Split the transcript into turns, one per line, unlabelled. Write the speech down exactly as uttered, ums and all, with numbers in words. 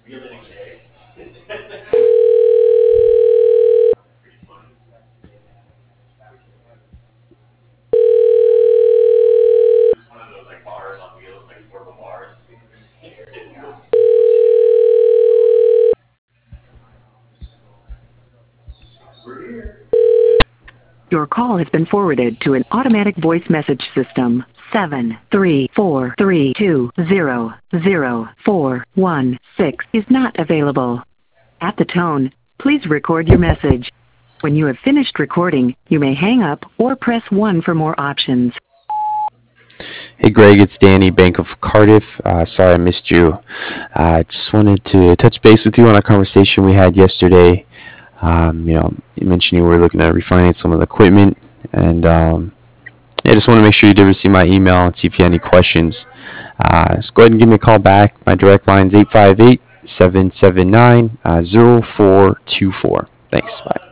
Your call has been forwarded to an automatic voice message system. seven three four three two zero zero four one six is not available. At the tone, please record your message. When you have finished recording, you may hang up or press one for more options.
Hey Greg, it's Danny, Bank of Cardiff. Uh, sorry I missed you. I uh, just wanted to touch base with you on a conversation we had yesterday. Um, you know, you mentioned you were looking to refinance some of the equipment, and um, yeah, just want to make sure you did receive my email and see if you had any questions. Uh, just go ahead and give me a call back. My direct line is eight five eight, seven seven nine, zero four two four. Thanks. Bye.